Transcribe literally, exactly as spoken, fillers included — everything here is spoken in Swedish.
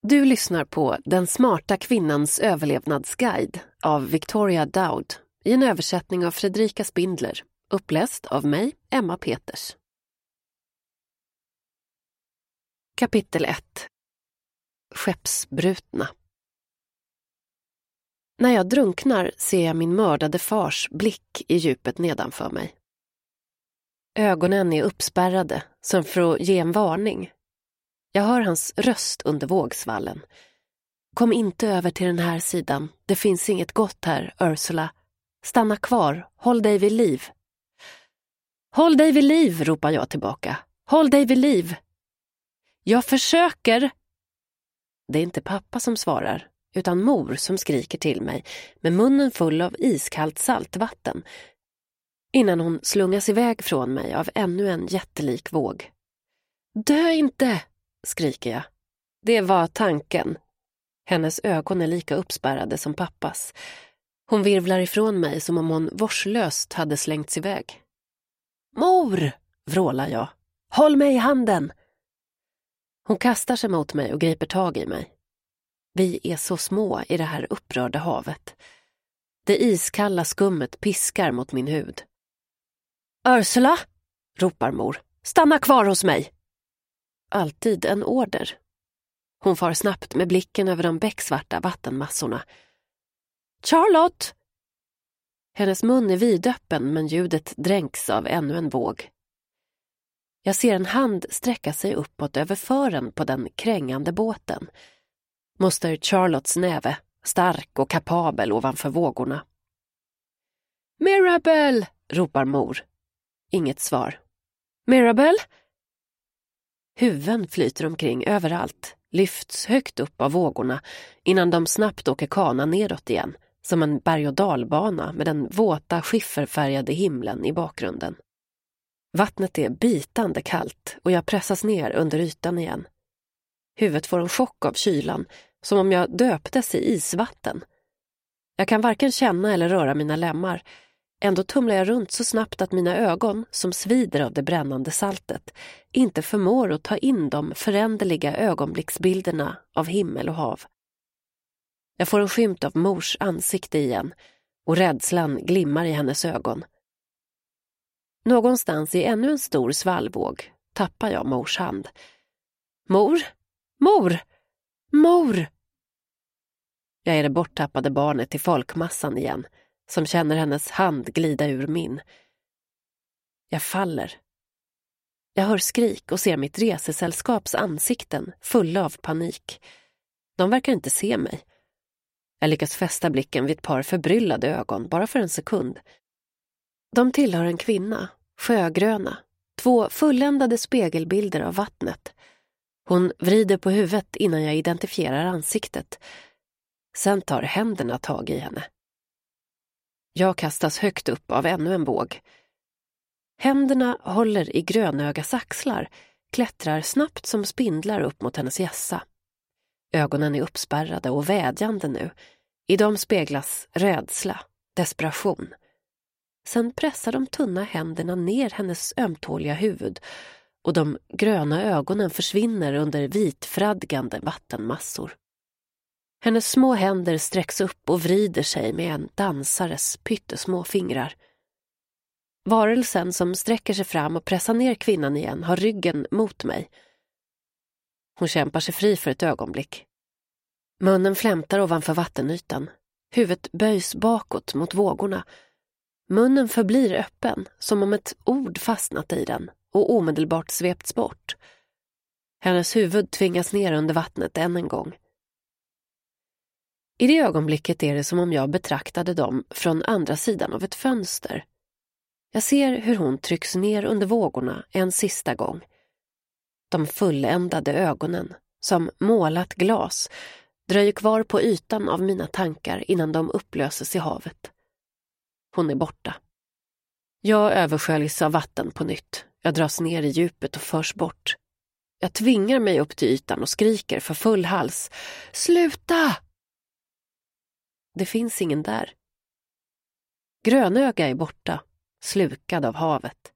Du lyssnar på Den smarta kvinnans överlevnadsguide av Victoria Dowd i en översättning av Fredrika Spindler, uppläst av mig, Emma Peters. Kapitel ett. Skeppsbrutna. När jag drunknar ser jag min mördade fars blick i djupet nedanför mig. Ögonen är uppspärrade som för att ge en varning. Jag hör hans röst under vågsvallen. Kom inte över till den här sidan. Det finns inget gott här, Ursula. Stanna kvar. Håll dig vid liv. Håll dig vid liv, ropar jag tillbaka. Håll dig vid liv. Jag försöker. Det är inte pappa som svarar, utan mor som skriker till mig med munnen full av iskallt saltvatten innan hon slungas iväg från mig av ännu en jättelik våg. Dö inte, skriker jag. Det var tanken. Hennes ögon är lika uppspärrade som pappas. Hon virvlar ifrån mig som om hon vårdslöst hade slängts iväg. Mor, vrålar jag. Håll mig i handen. Hon kastar sig mot mig och griper tag i mig. Vi är så små i det här upprörda havet. Det iskalla skummet piskar mot min hud. Ursula, ropar mor. Stanna kvar hos mig. Alltid en order. Hon far snabbt med blicken över de becksvarta vattenmassorna. Charlotte! Hennes mun är vidöppen men ljudet dränks av ännu en våg. Jag ser en hand sträcka sig uppåt över fören på den krängande båten. Moster Charlottes näve, stark och kapabel ovanför vågorna. Mirabelle! Ropar mor. Inget svar. Mirabelle? Huvuden flyter omkring överallt, lyfts högt upp av vågorna innan de snabbt åker kana nedåt igen, som en berg- och dalbana med den våta skifferfärgade himlen i bakgrunden. Vattnet är bitande kallt och jag pressas ner under ytan igen. Huvudet får en chock av kylan, som om jag döptes i isvatten. Jag kan varken känna eller röra mina lemmar. Ändå tumlar jag runt så snabbt att mina ögon, som svider av det brännande saltet, inte förmår att ta in de föränderliga ögonblicksbilderna av himmel och hav. Jag får en skymt av mors ansikte igen och rädslan glimmar i hennes ögon. Någonstans i ännu en stor svallvåg tappar jag mors hand. Mor! Mor! Mor! Jag är det borttappade barnet i folkmassan igen, som känner hennes hand glida ur min. Jag faller. Jag hör skrik och ser mitt resesällskaps ansikten fulla av panik. De verkar inte se mig. Jag lyckas fästa blicken vid ett par förbryllade ögon bara för en sekund. De tillhör en kvinna, sjögröna, två fulländade spegelbilder av vattnet. Hon vrider på huvudet innan jag identifierar ansiktet. Sen tar händerna tag i henne. Jag kastas högt upp av ännu en våg. Händerna håller i Grönögas axlar, klättrar snabbt som spindlar upp mot hennes hjässa. Ögonen är uppspärrade och vädjande nu. I dem speglas rädsla, desperation. Sen pressar de tunna händerna ner hennes ömtåliga huvud och de gröna ögonen försvinner under vitfradgande vattenmassor. Hennes små händer sträcks upp och vrider sig med en dansares pyttesmå fingrar. Varelsen som sträcker sig fram och pressar ner kvinnan igen har ryggen mot mig. Hon kämpar sig fri för ett ögonblick. Munnen flämtar ovanför vattenytan. Huvudet böjs bakåt mot vågorna. Munnen förblir öppen, som om ett ord fastnat i den och omedelbart svepts bort. Hennes huvud tvingas ner under vattnet än en gång. I det ögonblicket är det som om jag betraktade dem från andra sidan av ett fönster. Jag ser hur hon trycks ner under vågorna en sista gång. De fulländade ögonen, som målat glas, dröjer kvar på ytan av mina tankar innan de upplöses i havet. Hon är borta. Jag översköljs av vatten på nytt. Jag dras ner i djupet och förs bort. Jag tvingar mig upp till ytan och skriker för full hals. Sluta! Det finns ingen där. Grönöga är borta, slukad av havet.